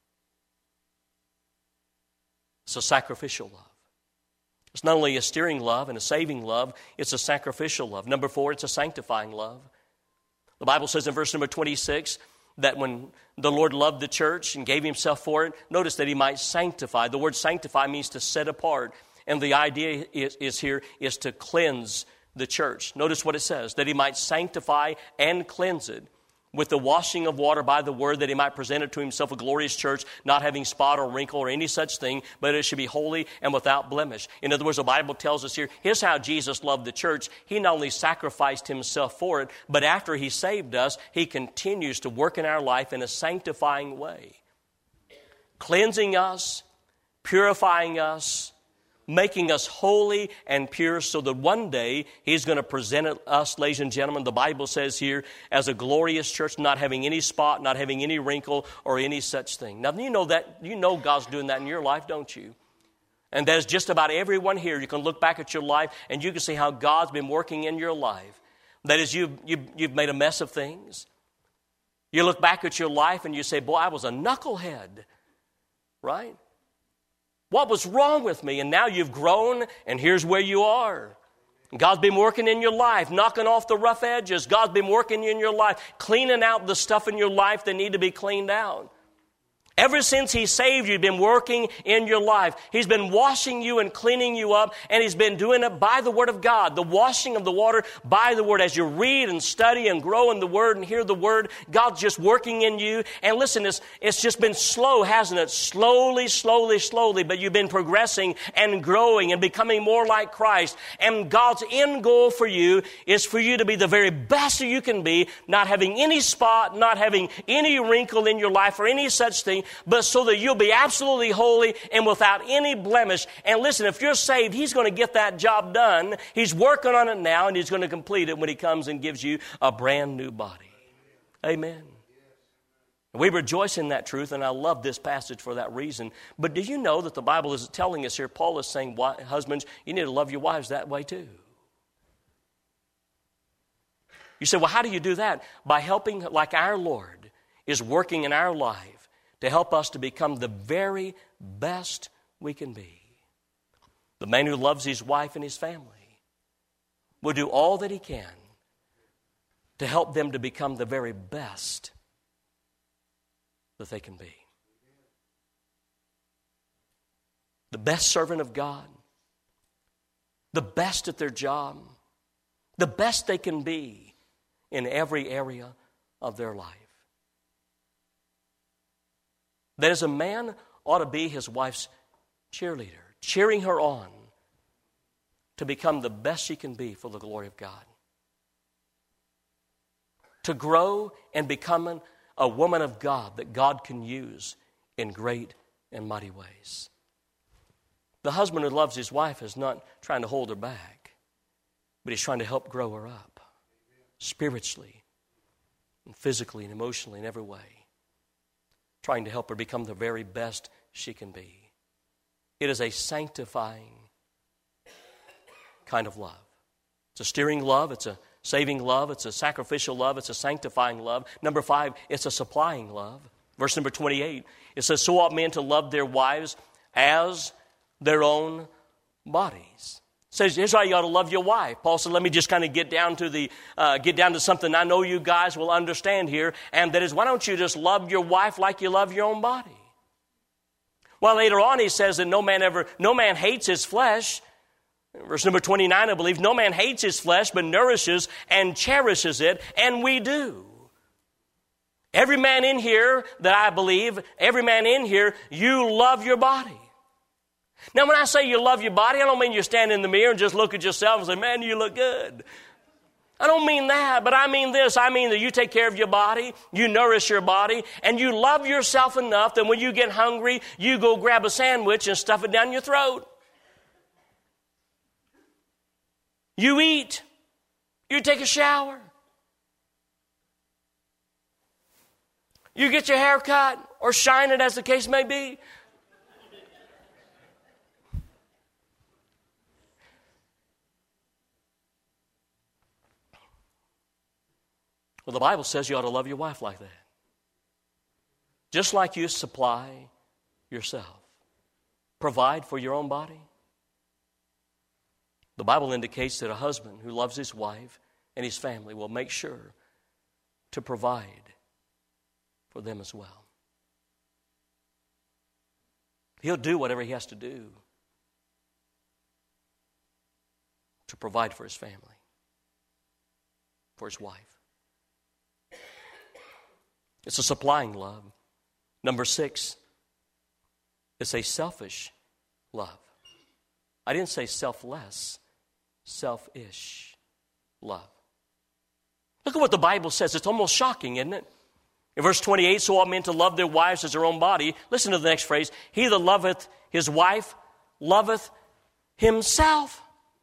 It's a sacrificial love. It's not only a steering love and a saving love, it's a sacrificial love. Number 4, it's a sanctifying love. The Bible says in verse number 26 that when the Lord loved the church and gave himself for it, notice that he might sanctify. The word sanctify means to set apart. And the idea is here is to cleanse the church. Notice what it says, that he might sanctify and cleanse it with the washing of water by the word, that he might present it to himself a glorious church, not having spot or wrinkle or any such thing, but it should be holy and without blemish. In other words, the Bible tells us here, here's how Jesus loved the church. He not only sacrificed himself for it, but after he saved us, he continues to work in our life in a sanctifying way, cleansing us, purifying us, making us holy and pure so that one day He's going to present us, ladies and gentlemen, the Bible says here, as a glorious church, not having any spot, not having any wrinkle or any such thing. Now, you know God's doing that in your life, don't you? And that is just about everyone here. You can look back at your life and you can see how God's been working in your life. That is, you've made a mess of things. You look back at your life and you say, boy, I was a knucklehead, right? What was wrong with me? And now you've grown, and here's where you are. God's been working in your life, knocking off the rough edges. God's been working in your life, cleaning out the stuff in your life that need to be cleaned out. Ever since He saved you, He's been working in your life. He's been washing you and cleaning you up, and He's been doing it by the Word of God. The washing of the water by the Word. As you read and study and grow in the Word and hear the Word, God's just working in you. And listen, it's just been slow, hasn't it? Slowly, but you've been progressing and growing and becoming more like Christ. And God's end goal for you is for you to be the very best that you can be, not having any spot, not having any wrinkle in your life or any such thing, but so that you'll be absolutely holy and without any blemish. And listen, if you're saved, He's going to get that job done. He's working on it now, and He's going to complete it when He comes and gives you a brand new body. Amen. We rejoice in that truth, and I love this passage for that reason. But do you know that the Bible is telling us here, Paul is saying, husbands, you need to love your wives that way too. You say, well, how do you do that? By helping, like our Lord is working in our life, to help us to become the very best we can be. The man who loves his wife and his family will do all that he can to help them to become the very best that they can be. The best servant of God, the best at their job, the best they can be in every area of their life. That as a man ought to be his wife's cheerleader, cheering her on to become the best she can be for the glory of God. To grow and become a woman of God that God can use in great and mighty ways. The husband who loves his wife is not trying to hold her back, but he's trying to help grow her up spiritually and physically and emotionally in every way. Trying to help her become the very best she can be. It is a sanctifying kind of love. It's a steering love. It's a saving love. It's a sacrificial love. It's a sanctifying love. Number 5, it's a supplying love. Verse number 28, it says, so ought men to love their wives as their own bodies. It says, here's how you ought to love your wife. Paul said, let me just kind of get down to something I know you guys will understand here, and that is, why don't you just love your wife like you love your own body? Well, later on he says that no man hates his flesh. Verse number 29, I believe, no man hates his flesh, but nourishes and cherishes it, and we do. Every man in here that I believe, every man in here, you love your body. Now, when I say you love your body, I don't mean you stand in the mirror and just look at yourself and say, man, you look good. I don't mean that, but I mean this. I mean that you take care of your body, you nourish your body, and you love yourself enough that when you get hungry, you go grab a sandwich and stuff it down your throat. You eat. You take a shower. You get your hair cut or shine it, as the case may be. Well, the Bible says you ought to love your wife like that. Just like you supply yourself. Provide for your own body. The Bible indicates that a husband who loves his wife and his family will make sure to provide for them as well. He'll do whatever he has to do to provide for his family, for his wife. It's a supplying love. Number 6, it's a selfish love. I didn't say selfless, selfish love. Look at what the Bible says. It's almost shocking, isn't it? In verse 28, so ought men to love their wives as their own body. Listen to the next phrase. He that loveth his wife loveth himself.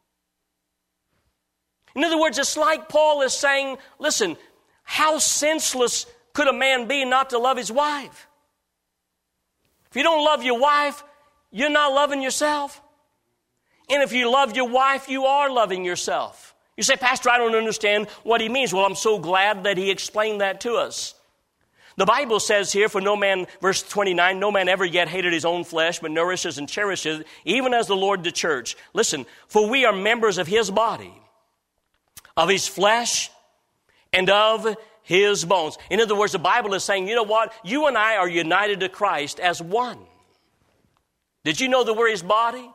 In other words, it's like Paul is saying, listen, how senseless could a man be not to love his wife? If you don't love your wife, you're not loving yourself. And if you love your wife, you are loving yourself. You say, Pastor, I don't understand what he means. Well, I'm so glad that he explained that to us. The Bible says here, for no man, verse 29, no man ever yet hated his own flesh, but nourishes and cherishes, even as the Lord the church. Listen, for we are members of his body, of his flesh, and of his bones. In other words, the Bible is saying, you know what? You and I are united to Christ as one. Did you know that we're his body?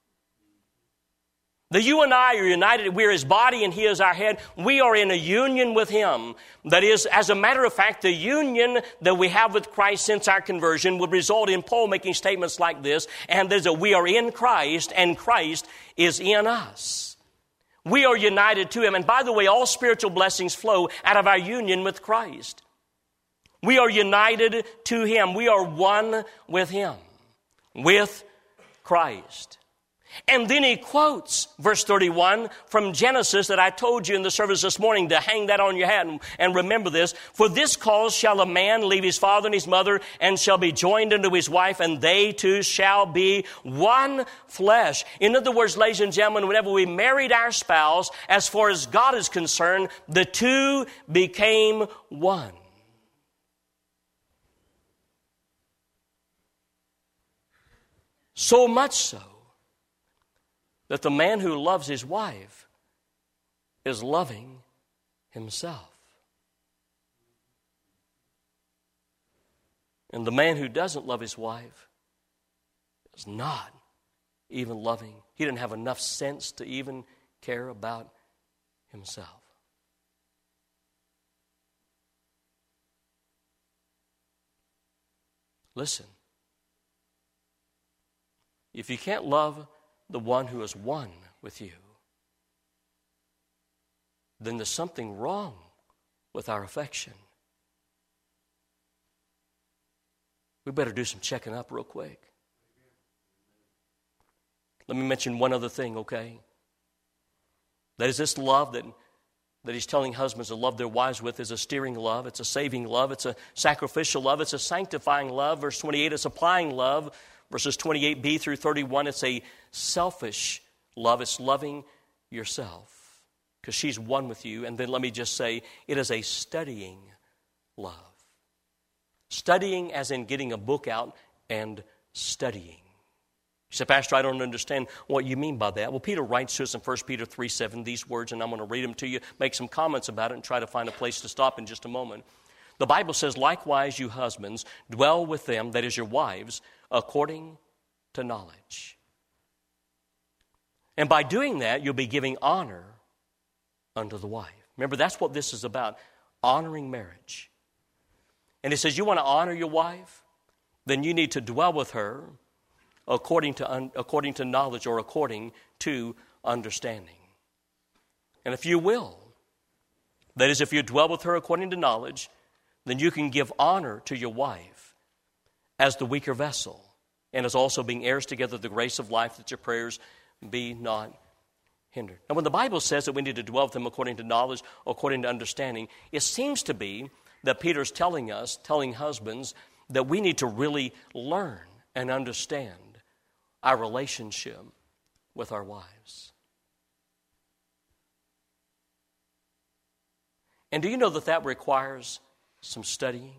That you and I are united, we're his body and he is our head. We are in a union with him. That is, as a matter of fact, the union that we have with Christ since our conversion would result in Paul making statements like this, and that we are in Christ and Christ is in us. We are united to him. And by the way, all spiritual blessings flow out of our union with Christ. We are united to him. We are one with him, with Christ. And then he quotes verse 31 from Genesis that I told you in the service this morning to hang that on your hat and remember this. For this cause shall a man leave his father and his mother and shall be joined unto his wife, and they two shall be one flesh. In other words, ladies and gentlemen, whenever we married our spouse, as far as God is concerned, the two became one. So much so that the man who loves his wife is loving himself. And the man who doesn't love his wife is not even loving. He didn't have enough sense to even care about himself. Listen, if you can't love the one who is one with you, then there's something wrong with our affection. We better do some checking up real quick. Let me mention one other thing, okay? That is this love that he's telling husbands to love their wives with is a steering love. It's a saving love. It's a sacrificial love. It's a sanctifying love. Verse 28, a supplying love. Verses 28b through 31, it's a selfish love. It's loving yourself because she's one with you. And then let me just say, it is a studying love. Studying as in getting a book out and studying. You say, Pastor, I don't understand what you mean by that. Well, Peter writes to us in 1 Peter 3:7 these words, and I'm going to read them to you, make some comments about it, and try to find a place to stop in just a moment. The Bible says, likewise, you husbands, dwell with them, that is your wives, according to knowledge. And by doing that, you'll be giving honor unto the wife. Remember, that's what this is about, honoring marriage. And it says, you want to honor your wife? Then you need to dwell with her according to knowledge or according to understanding. And if you will, that is, if you dwell with her according to knowledge, then you can give honor to your wife as the weaker vessel, and as also being heirs together of the grace of life, that your prayers be not hindered. Now, when the Bible says that we need to dwell with them according to knowledge, according to understanding, it seems to be that Peter's telling husbands, that we need to really learn and understand our relationship with our wives. And do you know that requires some studying?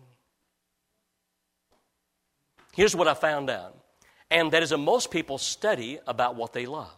Here's what I found out. And that is that most people study about what they love.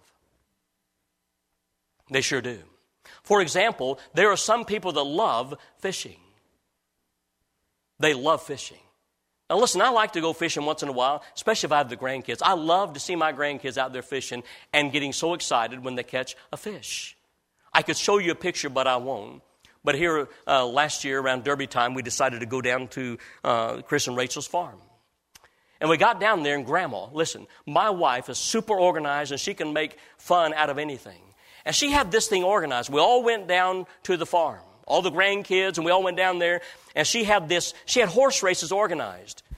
They sure do. For example, there are some people that love fishing. They love fishing. Now listen, I like to go fishing once in a while, especially if I have the grandkids. I love to see my grandkids out there fishing and getting so excited when they catch a fish. I could show you a picture, but I won't. But here last year around Derby time, we decided to go down to Chris and Rachel's farm. And we got down there, and Grandma, listen, my wife is super organized, and she can make fun out of anything. And she had this thing organized. We all went down to the farm, all the grandkids, and we all went down there, and she had horse races organized.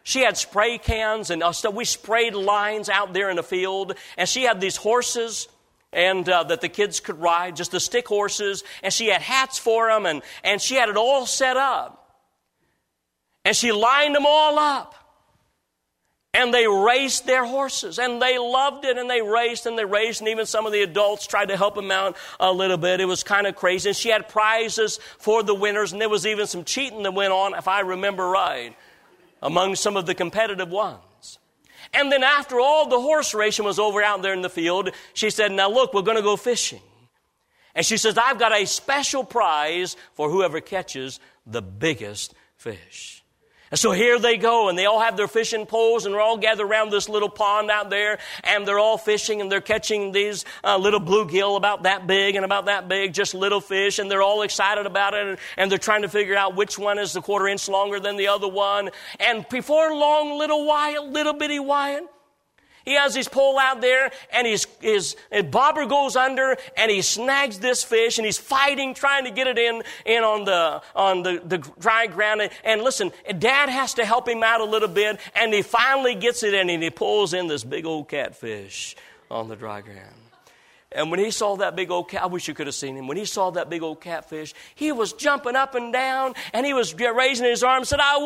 She had spray cans, and so we sprayed lines out there in the field. And she had these horses and that the kids could ride, just the stick horses. And she had hats for them, and she had it all set up. And she lined them all up. And they raced their horses, and they loved it, and they raced, and even some of the adults tried to help them out a little bit. It was kind of crazy. And she had prizes for the winners, and there was even some cheating that went on, if I remember right, among some of the competitive ones. And then after all the horse racing was over out there in the field, she said, now look, we're going to go fishing. And she says, I've got a special prize for whoever catches the biggest fish. And so here they go, and they all have their fishing poles, and they're all gathered around this little pond out there, and they're all fishing, and they're catching these little bluegill about that big and about that big, just little fish, and they're all excited about it, and they're trying to figure out which one is a quarter inch longer than the other one. And before long, little bitty Wyatt, he has his pole out there, and his bobber goes under, and he snags this fish, and he's fighting, trying to get it in on the dry ground. And listen, Dad has to help him out a little bit, and he finally gets it in, and he pulls in this big old catfish on the dry ground. And when he saw that big old cat, I wish you could have seen him. When he saw that big old catfish, he was jumping up and down, and he was raising his arm and said, I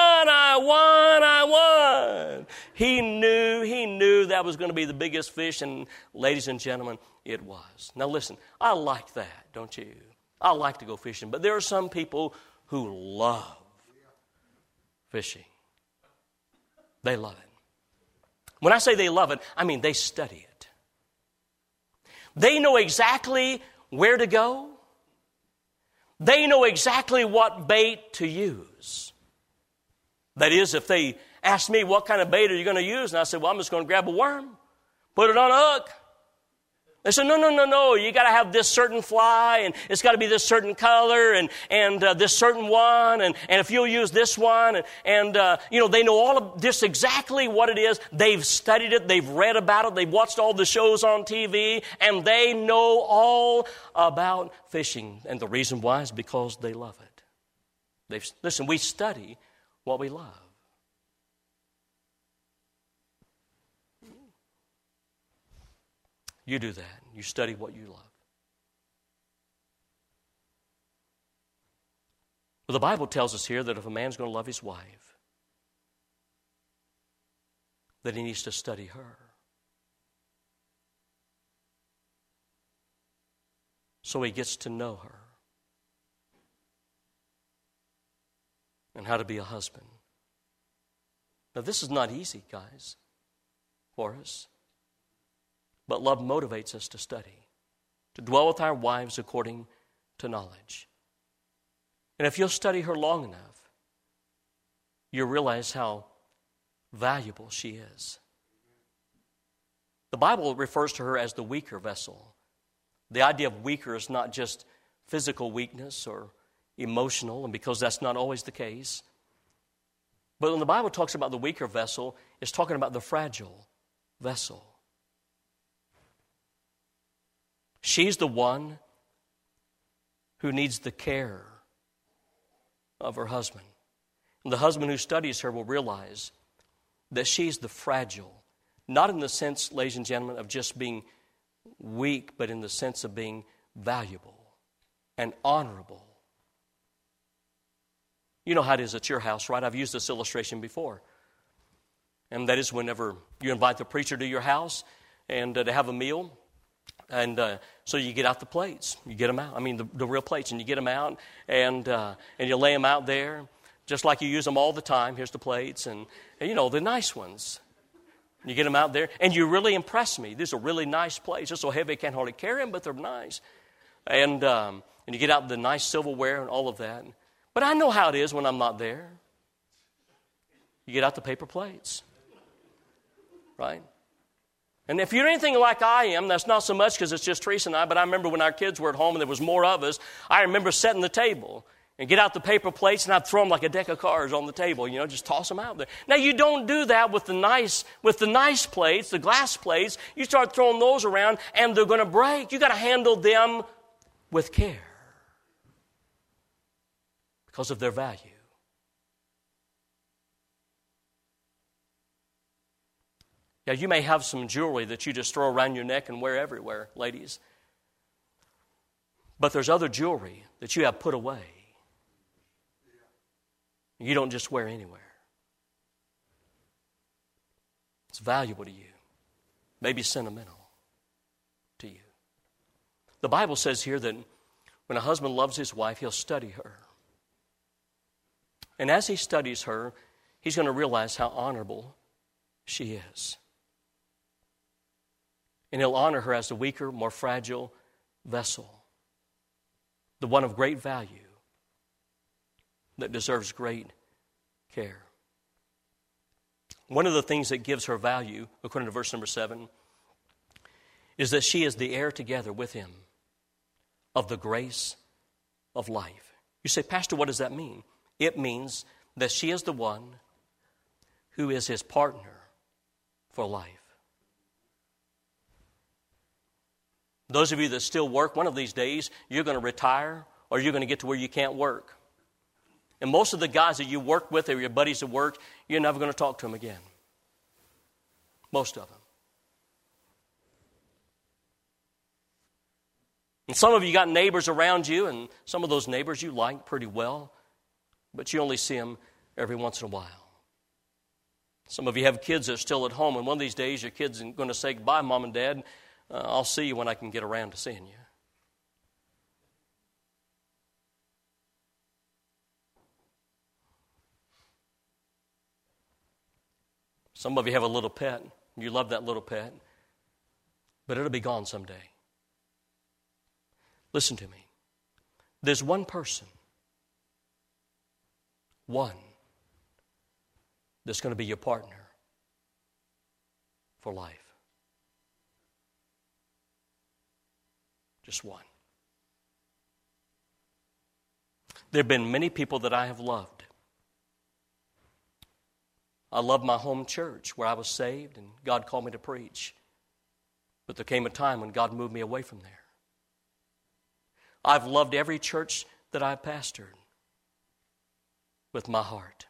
won. He knew that was going to be the biggest fish, and ladies and gentlemen, it was. Now listen, I like that, don't you? I like to go fishing, but there are some people who love fishing. They love it. When I say they love it, I mean they study it. They know exactly where to go. They know exactly what bait to use. That is, if they ask me, what kind of bait are you going to use? And I said, well, I'm just going to grab a worm, put it on a hook. They said, no, you got to have this certain fly, and it's got to be this certain color, and this certain one, and if you'll use this one, and they know all of this, exactly what it is. They've studied it, they've read about it, they've watched all the shows on TV, and they know all about fishing. And the reason why is because they love it. Listen, we study what we love. You do that. You study what you love. Well, the Bible tells us here that if a man's going to love his wife, that he needs to study her. So he gets to know her. And how to be a husband. Now, this is not easy, guys, for us. But love motivates us to study, to dwell with our wives according to knowledge. And if you'll study her long enough, you'll realize how valuable she is. The Bible refers to her as the weaker vessel. The idea of weaker is not just physical weakness or emotional, and because that's not always the case. But when the Bible talks about the weaker vessel, it's talking about the fragile vessel. She's the one who needs the care of her husband. And the husband who studies her will realize that she's the fragile, not in the sense, ladies and gentlemen, of just being weak, but in the sense of being valuable and honorable. You know how it is at your house, right? I've used this illustration before. And that is whenever you invite the preacher to your house and to have a meal. And so you get out the plates. You get them out. I mean, the real plates. And you get them out, and you lay them out there, just like you use them all the time. Here's the plates, and the nice ones. You get them out there, and you really impress me. These are really nice plates. They're so heavy I can't hardly carry them, but they're nice. And you get out the nice silverware and all of that. But I know how it is when I'm not there. You get out the paper plates, right? And if you're anything like I am, that's not so much because it's just Teresa and I, but I remember when our kids were at home and there was more of us, I remember setting the table and get out the paper plates and I'd throw them like a deck of cards on the table, just toss them out there. Now, you don't do that with the nice plates, the glass plates. You start throwing those around and they're going to break. You got to handle them with care because of their value. Yeah, you may have some jewelry that you just throw around your neck and wear everywhere, ladies. But there's other jewelry that you have put away. You don't just wear anywhere. It's valuable to you. Maybe sentimental to you. The Bible says here that when a husband loves his wife, he'll study her. And as he studies her, he's going to realize how honorable she is. And he'll honor her as the weaker, more fragile vessel, the one of great value that deserves great care. One of the things that gives her value, according to verse number 7, is that she is the heir together with him of the grace of life. You say, Pastor, what does that mean? It means that she is the one who is his partner for life. Those of you that still work, one of these days, you're going to retire or you're going to get to where you can't work. And most of the guys that you work with or your buddies at work, you're never going to talk to them again. Most of them. And some of you got neighbors around you, and some of those neighbors you like pretty well, but you only see them every once in a while. Some of you have kids that are still at home, and one of these days your kid's going to say, goodbye, Mom and Dad. I'll see you when I can get around to seeing you. Some of you have a little pet. You love that little pet, but it'll be gone someday. Listen to me. There's one person, one, that's going to be your partner for life. Just one. There have been many people that I have loved. I loved my home church where I was saved and God called me to preach. But there came a time when God moved me away from there. I've loved every church that I've pastored with my heart.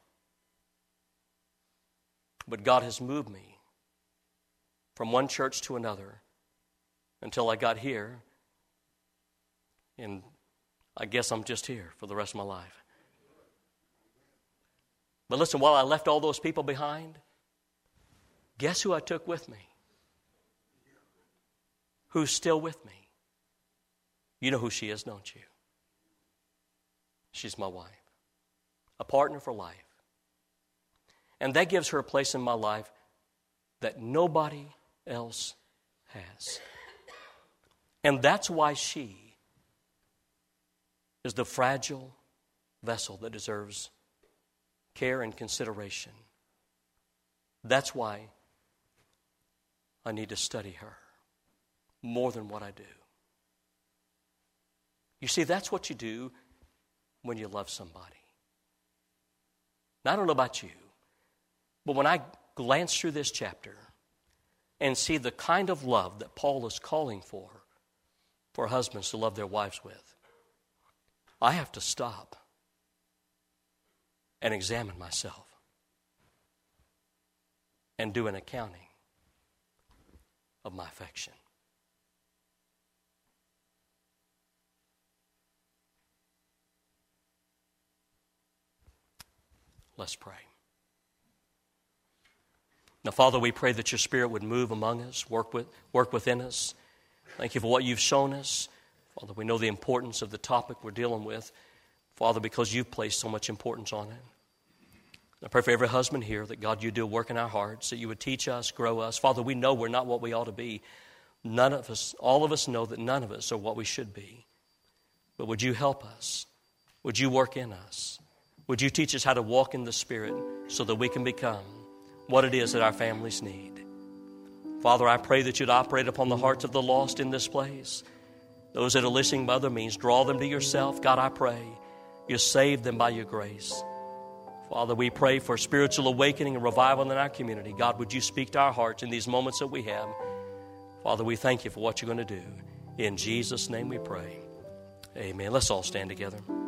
But God has moved me from one church to another until I got here. And I guess I'm just here for the rest of my life. But listen, while I left all those people behind, guess who I took with me? Who's still with me? You know who she is, don't you? She's my wife. A partner for life. And that gives her a place in my life that nobody else has. And that's why she is the fragile vessel that deserves care and consideration. That's why I need to study her more than what I do. You see, that's what you do when you love somebody. Now, I don't know about you, but when I glance through this chapter and see the kind of love that Paul is calling for husbands to love their wives with, I have to stop and examine myself and do an accounting of my affection. Let's pray. Now, Father, we pray that your Spirit would move among us, work within us. Thank you for what you've shown us. Father, we know the importance of the topic we're dealing with, Father, because you've placed so much importance on it. I pray for every husband here that, God, you do a work in our hearts, that you would teach us, grow us. Father, we know we're not what we ought to be. None of us, all of us know that none of us are what we should be. But would you help us? Would you work in us? Would you teach us how to walk in the Spirit so that we can become what it is that our families need? Father, I pray that you'd operate upon the hearts of the lost in this place. Those that are listening by other means, draw them to yourself. God, I pray you save them by your grace. Father, we pray for spiritual awakening and revival in our community. God, would you speak to our hearts in these moments that we have? Father, we thank you for what you're going to do. In Jesus' name we pray. Amen. Let's all stand together.